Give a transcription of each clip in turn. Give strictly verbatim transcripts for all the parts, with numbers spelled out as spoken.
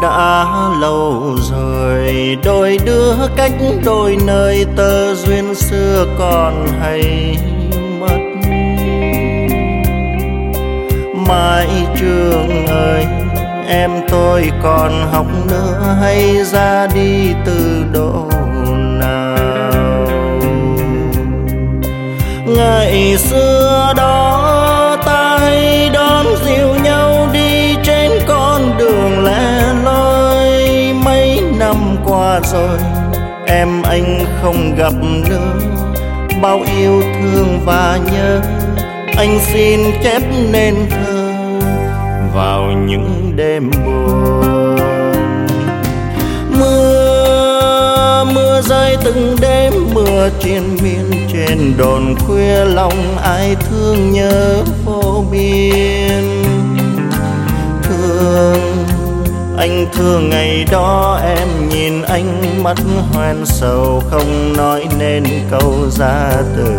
đã lâu rồi, đôi đứa cách đôi nơi, tơ duyên xưa còn hay mất. Mãi trường ơi, em tôi còn học nữa hay ra đi từ độ nào? Ngày xưa đó ta hay đón dìu nhau đi trên con đường lẻ loi. Mấy năm qua rồi em anh không gặp nữa, bao yêu thương và nhớ anh xin chép nên thơ vào những đêm buồn. Mưa mưa rơi từng đêm, mưa triền miên trên đồn khuya, lòng ai thương nhớ vô biên. Thương anh thương ngày đó em nhìn anh mắt hoen sầu, không nói nên câu ra từ.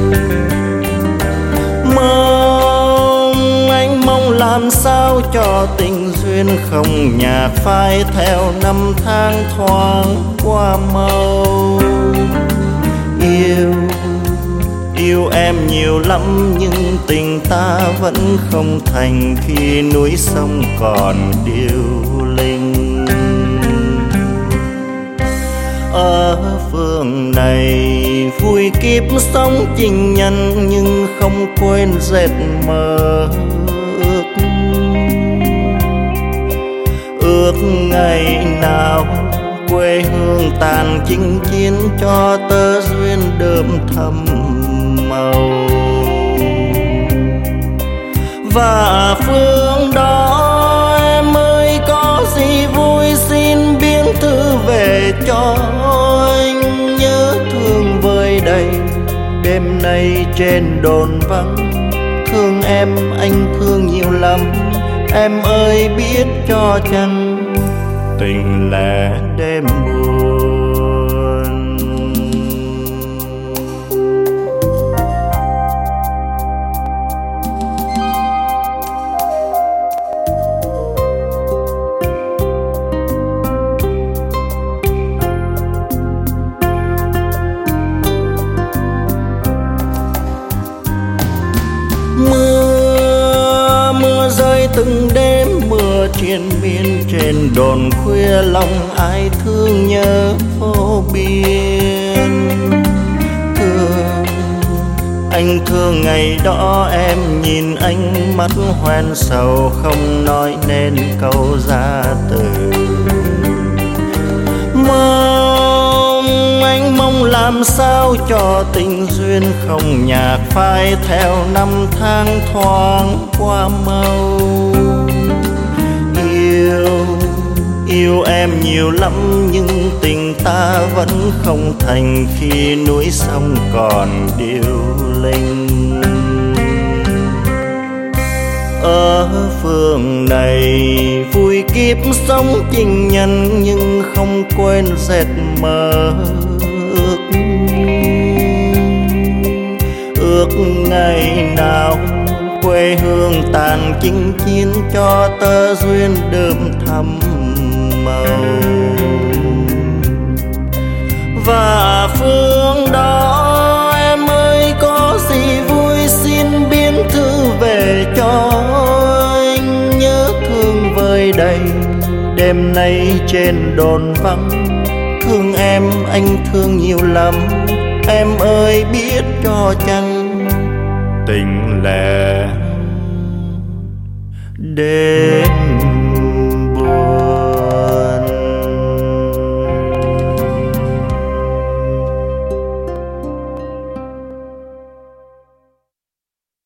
Mong anh mong làm sao cho tình duyên không nhạt phai theo năm tháng thoáng qua mau. Yêu yêu em nhiều lắm nhưng tình ta vẫn không thành khi núi sông còn điêu linh. Ở phương này vui kiếp sống tình nhân nhưng không quên dệt mơ ước. Ước ngày nào quê hương tàn chinh chiến cho tơ duyên đơm thầm màu. Và phương đó em ơi có gì vui xin biên thư về cho anh. Nhớ thương vơi đầy đêm nay trên đồn vắng, thương em anh thương nhiều lắm, em ơi biết cho chăng tình lẻ đêm buồn. Mưa mưa rơi từng đêm, mưa triền miên trên đồn khuya, lòng ai thương nhớ vô biên. Thương anh thương ngày đó em nhìn anh mắt hoen sầu, không nói nên câu ra từ. Mong anh mong làm sao cho tình duyên không nhạt phai theo năm tháng thoáng qua mau. Yêu yêu em nhiều lắm nhưng tình ta vẫn không thành khi núi sông còn điêu linh. Ở phương này vui kiếp sống tình nhân nhưng không quên dệt mơ ước. Ước ngày nào quê hương tàn chinh chiến cho tơ duyên đơm thắm màu. Và phương đó em ơi có gì vui xin biên thư về cho anh. Nhớ thương vơi đầy đêm nay trên đồn vắng, thương em anh thương nhiều lắm, em ơi biết cho chăng tình lẻ đêm